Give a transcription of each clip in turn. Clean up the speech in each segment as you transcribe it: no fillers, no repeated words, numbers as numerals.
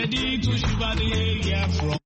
ready to shiver the air from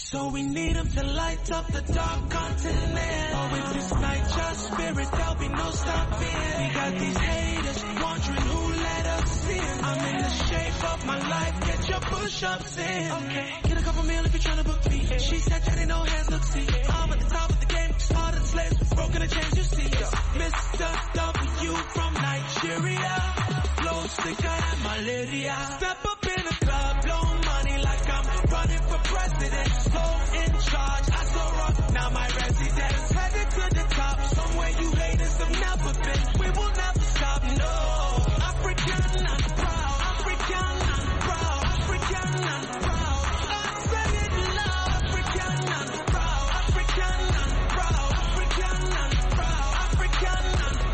So we need him to light up the dark continent. Oh, if this night your spirit, there'll be no stopping. We got these haters wondering who let us in. I'm in the shape of my life, get your push-ups in. Okay, get a couple meal if you're trying to book me. She said Johnny, no hands, look, see. I'm at the top of the game, smarter than slaves, broken the chains, you see. Mr. W from Nigeria, flow sicker than malaria. Step up in the club, blow money like I'm running for president. So in charge, I so rock, now my residence. Headed to the top, somewhere you haters have never been. We will never stop, no. African and proud, African and proud, African and proud. I say it loud, African and proud, African and proud, African and proud, African and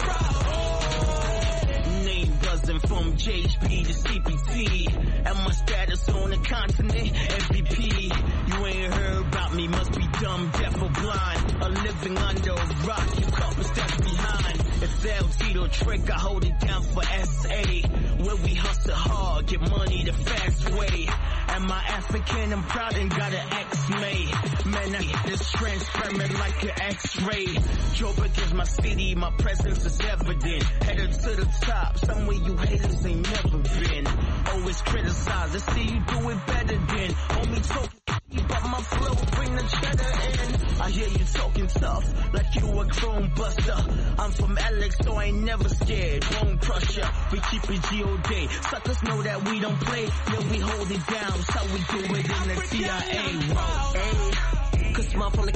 proud. Name buzzing from JHP to CPT, and my status on the continent, MVP. You ain't heard about me, must be dumb, deaf or blind, or living under a rock, you couple steps behind. It's El Tito trick, I hold it down for SA, where we hustle hard, get money the fast way. Am I African? I'm proud and got an X-made. Man, I hit this transparent like an X-ray. Joburg is my city, my presence is evident. Headed to the top, somewhere you haters ain't never been. Always criticize, I see you do it better than. Homie talking, but my flow bring the cheddar in. I hear you talking tough, like you a chrome buster. I'm from Alex, so I ain't never scared. Bone crusher, we keep it G.O.D. Suckers know that we don't play, yeah, we hold it down. So we do it in the CIA. Whoa, cause small from the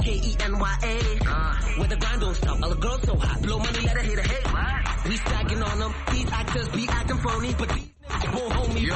KENYA. Where the grind don't stop, all the girls so hot. Blow money, let her hate a hate. We stacking on them, these actors be acting phony, but these niggas won't hold me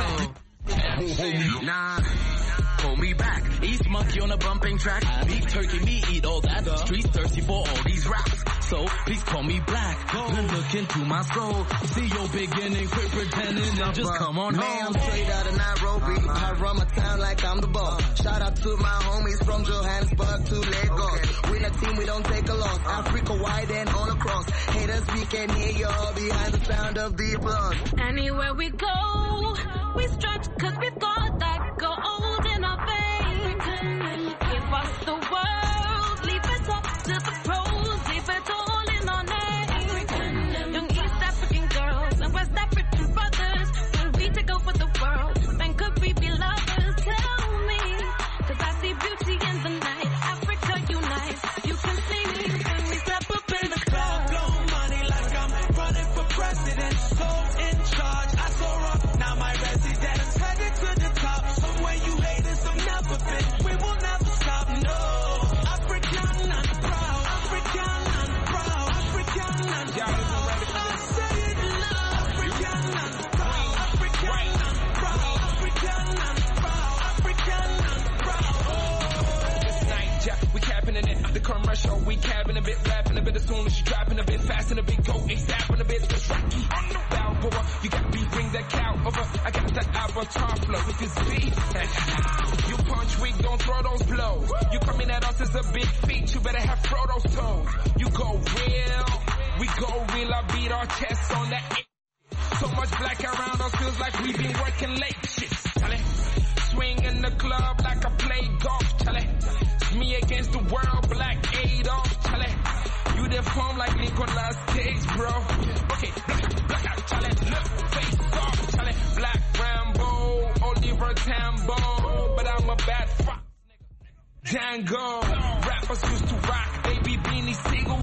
back. Nah. Hold me back. East monkey on a bumping track. Beef turkey, me eat all that. Streets thirsty for all these raps. So please call me black. And look into my soul. See your beginning, quit pretending and just come on Man, home. I'm straight out of Nairobi. I run my town like I'm the boss. Shout out to my homies from Johannesburg to Lagos. Win a team, we don't take a loss. Africa wide and all across. Haters, we can hear y'all behind the sound of the applause. Anywhere we go, we stretch cause we've got that gold in our veins. Give us the world, leave it up to the pros, leave it all in our name. Young East African girls and West African brothers, when we take over the world, then could we be lovers? Tell me, cause I see beauty in the night. Africa unite, you can see me when we step up in the club. Blow money like I'm running for president. So in charge, I so rock, now my residence. Headed to the top, somewhere you haters have never been. We will never stop, no. African and proud, African and proud, African and proud. I say it loud, African and proud, African and proud, African and proud, African and proud. This night, yeah, we capping in it. The commercial, we capping a bit, rapping a bit as soon as you dropping a bit fast and a bit go ASAP a bit. It's Rocky on the Balboa. You got beef, bring that cow over. I got that avatar flow with this beat. You punch weak, don't throw those blows. You coming at us as a big feat, you better have Frodo's toes. You go real, we go real. I beat our chests on that. So much black around us feels like we've been working late. Shit, Charlie. Swing in the club like I play golf, Charlie. It's me against the world, Black Adolf, Charlie. You deform like Nicolas Cage, bro. Okay, black out, Charlie. Look, face off, Charlie. Black Rambo, Oliver Tambo. But I'm a bad fuck. Django. Rappers used to rock, baby beanie Seagull.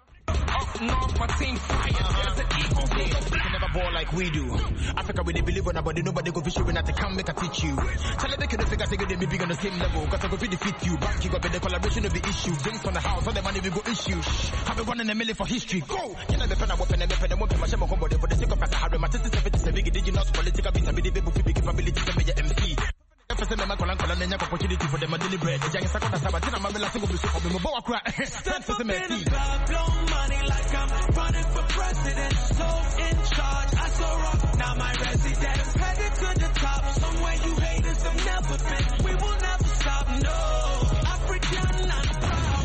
Up north, my team fire. There's an eagle. They can never ball like we do. Africa, we they believe on nobody, nobody go fish you when I come make a teach you. Tell them they couldn't figure say they may be on the same level. Cause I go defeat you. Back you got the collaboration of the issue. Drinks from the house, all the money we go issue. I've been running a million for history. Go! You know the pen I weapon and weapon and weapon my shame combo for the sake of us. I have my sister 77 big indigenous political beats. I be the baby with big capability to be your MC. Opportunity for them to deliberate. Step up in the club, blow money like I'm running for president. So in charge, I so rock, now my residence. Headed to the top, somewhere you haters have never been. We will never stop, no. African and proud.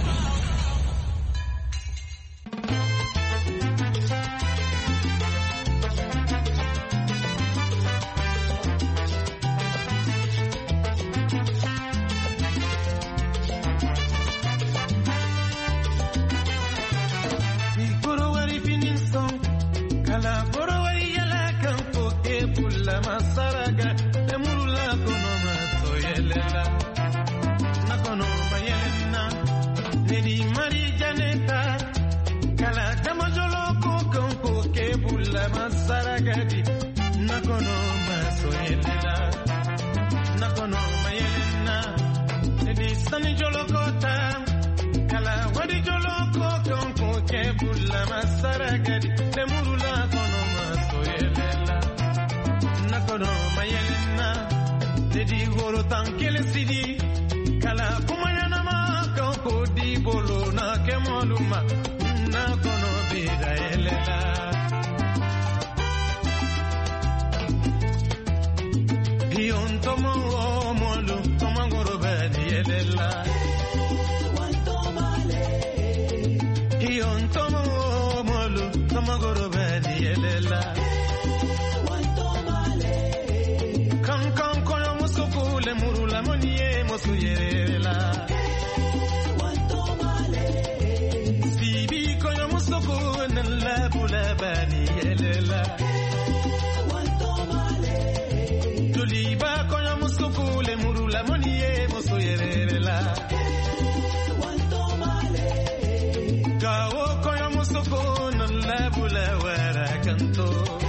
Kala Boroi Yalakan Poke Pula Masaraga, the Murula Konoma Soyelela, Nakono Mayelena, Nedi Mari Janeta, Kala Damajolo Poke Pula Masaragadi, Nakono Masoyelela, Nakono Mayelena, Nedi Sani Jolokota, Kala Wadi Joloko Poke Pula Masaragadi, the Murula Konoma Soyelela, Nakono Mayelena, Dedi Goro Tankele Sidi, Kala Pumayana Mako Di Bolo na Kemoluma, Nakono Bida Elela. Gion Tomo Molu, Tomangoro Badi Elela. Gion Tomo Molu, Tomangoro Badi Elela. Kan kono musuku le murula moniye musuyela. Sibi kono musuku nella bula bani yelela. Tuliba kono musuku le murula moniye musuyela. Gawo kono musuku nella bula wara kanto.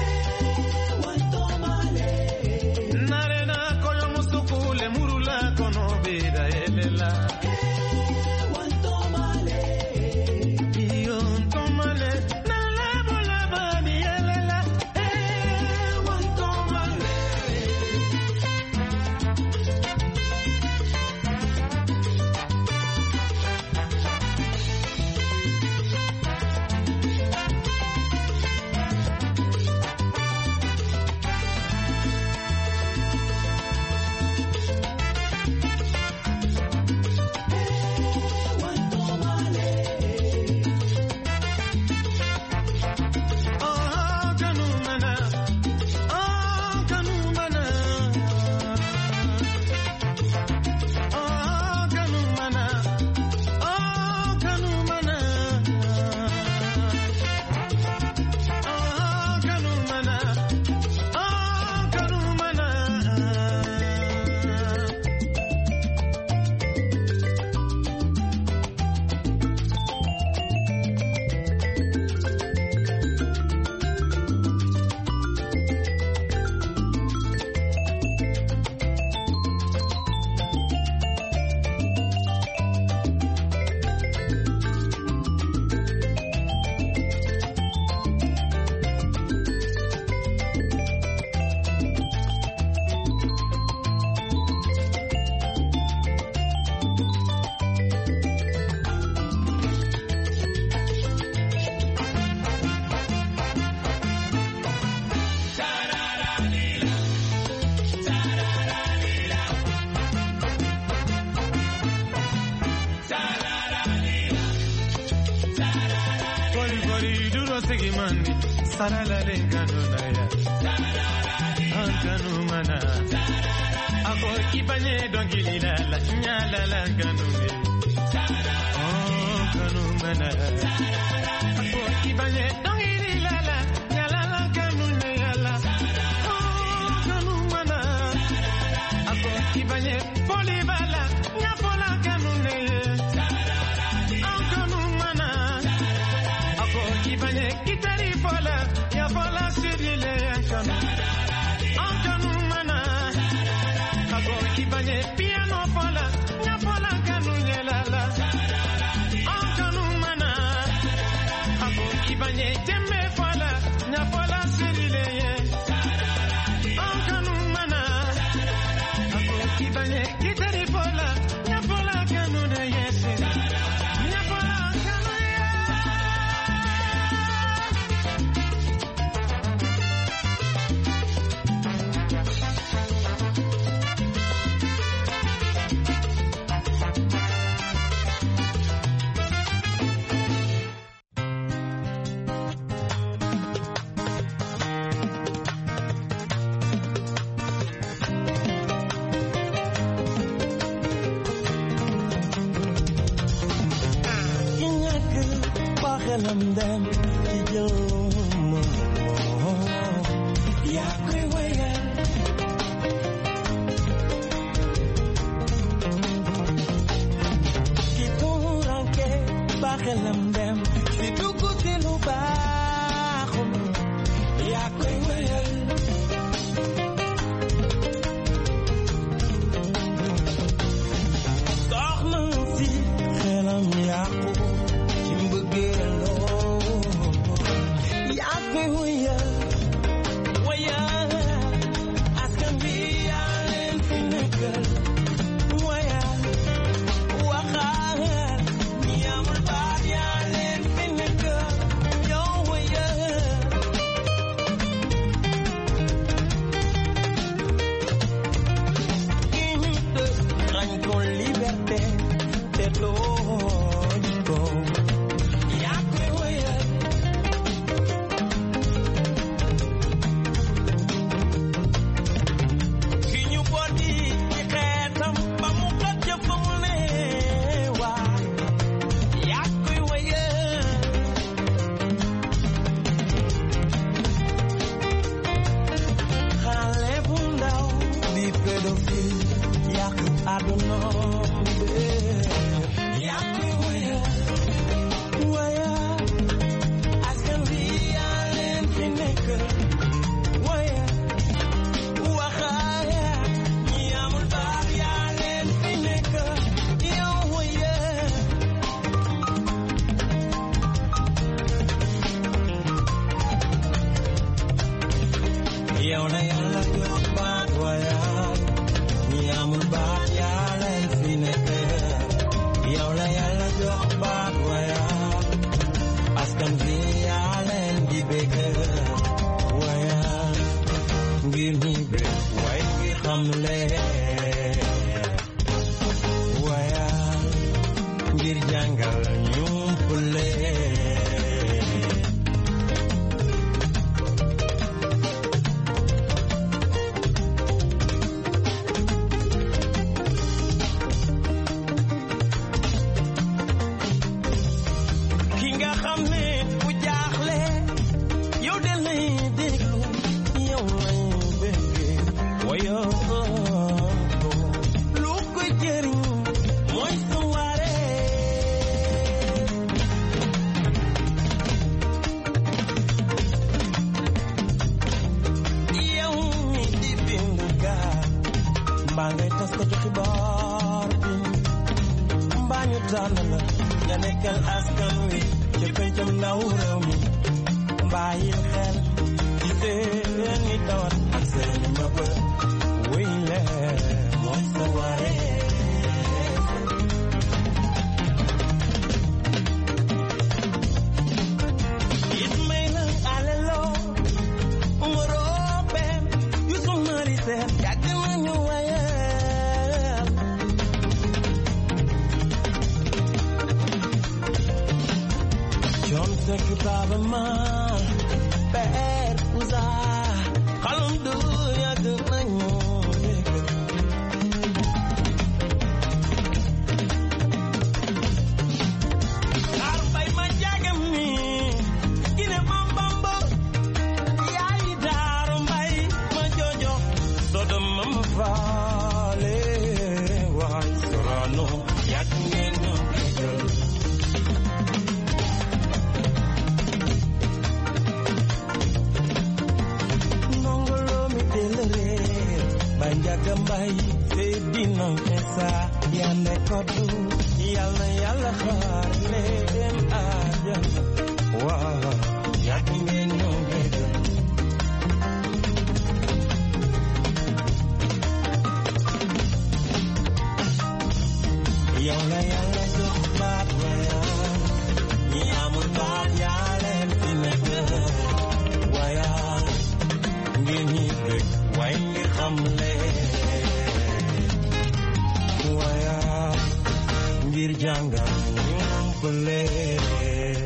Sarala lenganunaya, anganumana, ako kipanye dongilila la nyala langanune, oh kanumana, ako kipanye dongilila la nyala langanune yala, oh kanumana, ako kipanye polibala nyapola kanune, oh kanumana, ako kipanye kitari pola. Ya bola sidile yankana ankanu mana ako kibanye piano pola ya bola kanu nyelala ankanu mana ako kibanye jemme pola ya bola sidile ankanu mana ako kibanye gitari pola ya bola kanu nyese ya bola kanu Kalam dan kijom xelam dem si dugg ci lu baaxul yaa koy wéyal soxna si xelam yàqu ci mbëggeeloo yaa koy wéyal wéyal askan bi yaa leen fi nekkal wéyal waxaal ñi amul baat yaa leen fi nekkal yow wéyal ki ñu tëj xañ ko liberté te tooñ ko yaa koy wéyal ki ñu boddi ci xeetam ba mu kat jëf ba mu ne waa yaa koy wéyal xale bu ndaw di pédophile yàq àdduna bi yaa koy wéyal wéyal askan bi yaa leen fi nekk wéyal waxaaya ñi amul baat yaa leen fi nekk yow wéyal yow la yàlla jox baat wéyal ñi amul baat yaa leen fi nekk yow la yàlla jox baat wéyal askan bi yaa leen di bëgg wéyal ngir ñi bëgg way ngi xam leen wéyal ngir jàngal ñu leen ki nga xam ne bu jaaxle yow de lay déglu yow lay bëggee wayoo lu ko jëriñ mooy sa waree yow mi di bindu gaa mbaa ngay tas ko ci xibaar bi mbaa ñu tànn la nga nekkal askan wi ci pencam ndaw réew mi bàyyil xel ci seeni tawat ak seeni mëbët wuy leen mooy sa waree Ismaïla Alelo Umaro Ben Youssou Mari Seck yàgg nañu wayal John Seck Baba Maal Père Ouza xalum du yàgg nañu xaar bay ma jagam ni gine bambamba yaay daaru mbay ma jojo sodom ma faale waay sorano yàgg ngeen ñu bégal nongolo mi delere banjaga mbay se dino esa yande kodu yàlla yàlla xaar leen àjjana waaw yàgg ngeen ñu bégal yow la yàlla jox baat wayal ñi amul baat yaa leen fi nekk wayal ngir ñi bëgg way ngir xam leen wayal ngir jàngal ñu leen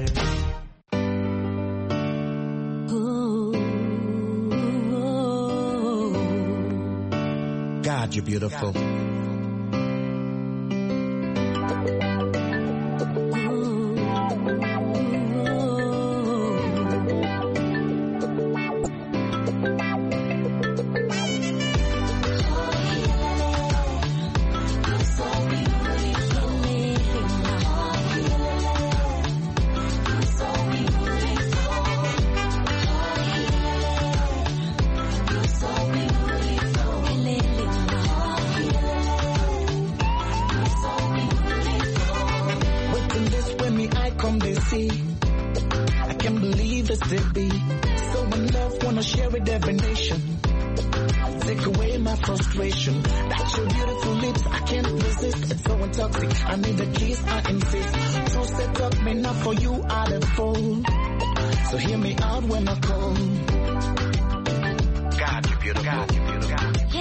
God, you're beautiful. come they see. I can't believe this to be. So in love, wanna share with every nation. Take away my frustration. That's your beautiful lips, I can't resist. It's so intoxicating, I need a kiss, I insist. So set up me not for you, I'd fall. So hear me out when I call. God, you beautiful. God, you beautiful.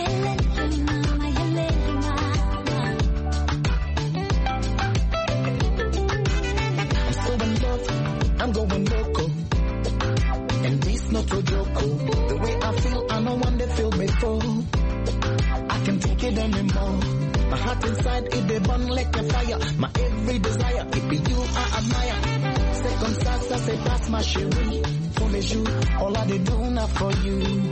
I'm so in love, I'm going loco. And this not a joke. The way I feel, I know one they feel before. I can't take it anymore. My heart inside, it they burn like a fire. My every desire, it be you I admire. Second class, I say pass my chérie. For les jours, all I they do now for you.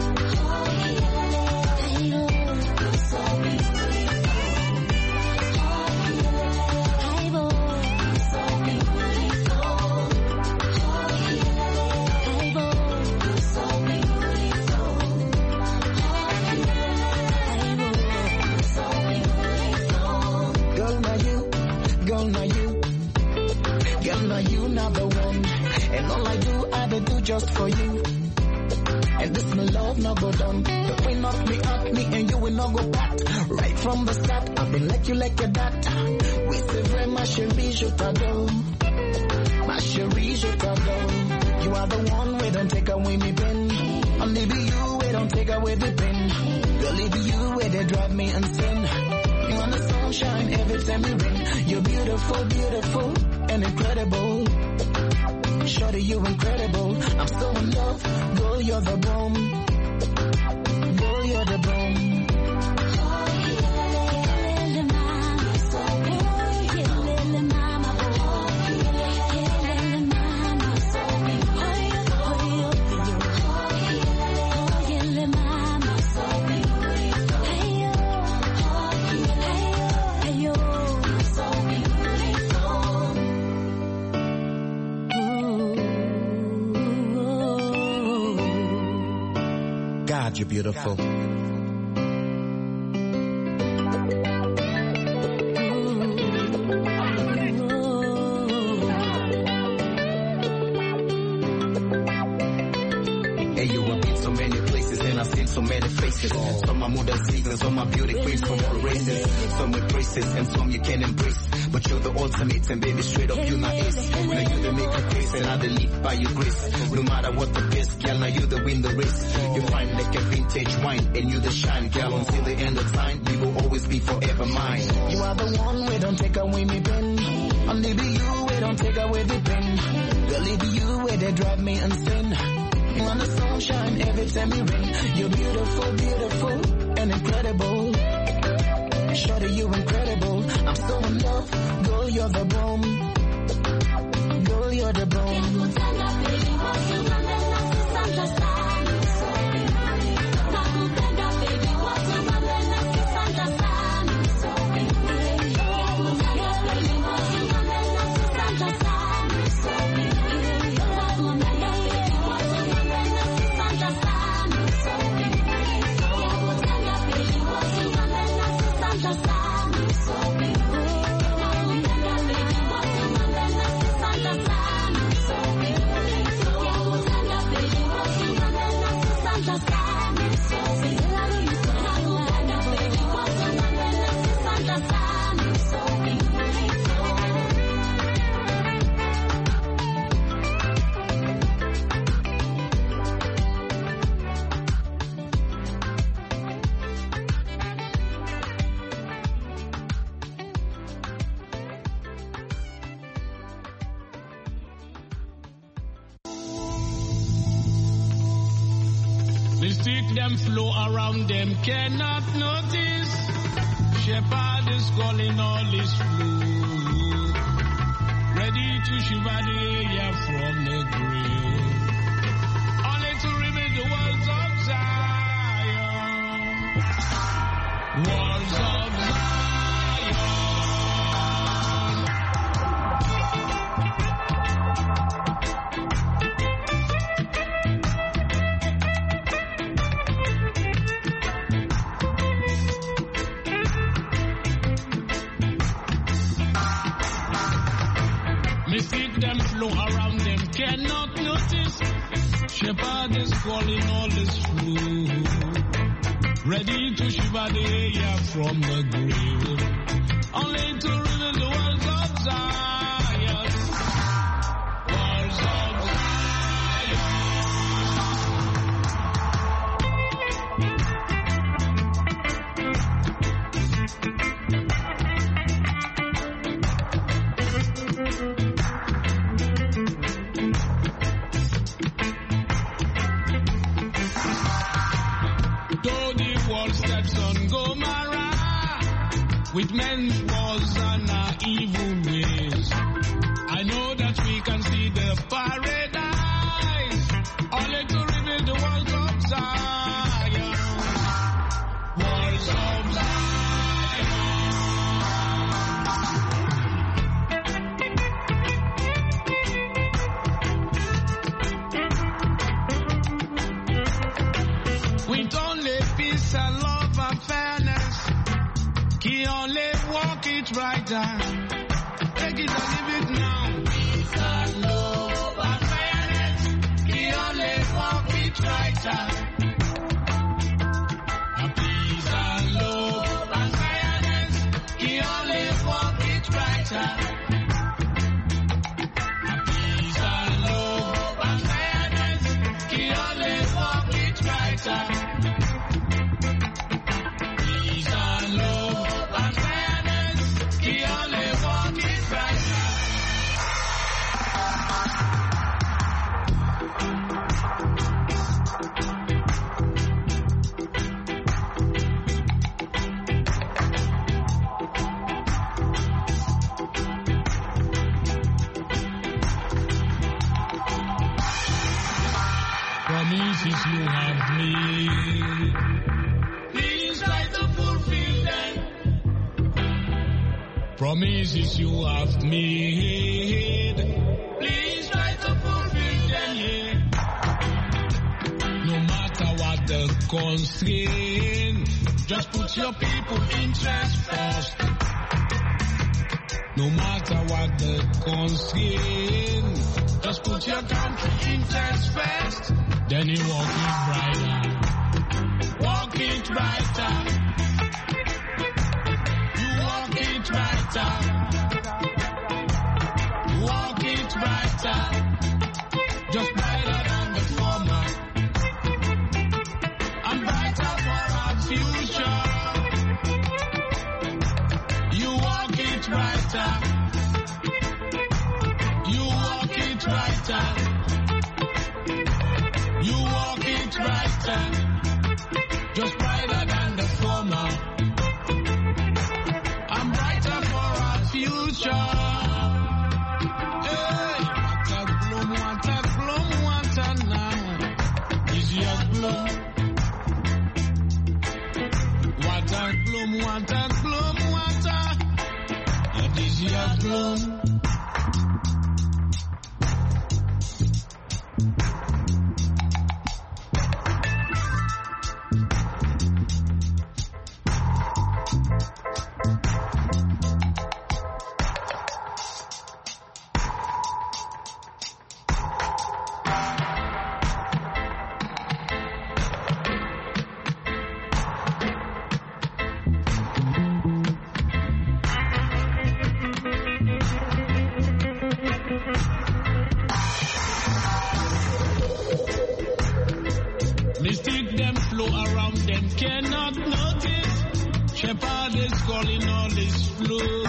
And all I do just for you. And this my love no go down. The way knock me up, me and you will not go back. Right from the start, I've been like you like a dat. Oui c'est vrai ma chérie, je t'adore. Ma chérie, je t'adore. You are the one, we don't take away me pen. Only be you, we don't take away the pen. Girl, it be you, where they drive me insane. You want the sunshine every time you rain. You're beautiful, beautiful and incredible. Shorty, you incredible. I'm so in love. Girl, you're the bomb. Girl, you're the bomb. God, you're beautiful. So many faces, some are modern seasons, some are beauty queens from all races, some with braces and some you can embrace. But you're the ultimate and baby straight up you my ace. Now you the make a grace and I the lead by your grace. No matter what the best, girl, now you the win the race. You fine like a vintage wine and you the shine, girl, until the end of time. You will always be forever mine. You are the one, we don't take away me pen. Only be you, we don't take away the pen. Girl, it be you, where they drive me insane. You want the sunshine every time you rain. You're beautiful, beautiful and incredible. Shorty, you incredible. I'm so in love. Girl, you're the bomb. Girl, you're the bomb. Them flow around them cannot notice. Shepherd is calling all his flow, ready to shiver the air from the grave, only to remain the walls of Zion. Walls of Zion. Mystic them flow around them cannot notice. Shepherd is calling all his flow, ready to shiver the air from the grave, only to reveal the walls of Zion. Walls of steps on Gomorrah with men's wars and our evil ways. I know that we can see the paradise, only to reveal the walls of Zion. Walls of Zion. With only peace and love and fairness, he only walk it right down. Take it and leave it now. Peace and love and fairness, he only walk it right down. Peace and love and fairness, he only walk it right down. Peace and love and fairness, he only walk it right down. Promises you have made, please try to fulfill them. Promises you have made, please try to fulfill them, yeah. No matter what the constraint, just put your people interest first. No matter what the constraint, just put your country interest first. Then you walk it brighter, walk it brighter. You walk it brighter, walk it brighter, just brighter than the former, and brighter for our future. You walk it brighter, you walk it brighter. You walk it brighter, just brighter than the former, and brighter for our future. Hey, what a gloom now. Is your gloom? What a gloom, it is your gloom. Mystic them flow around them cannot notice. Shepherd is calling all his flow.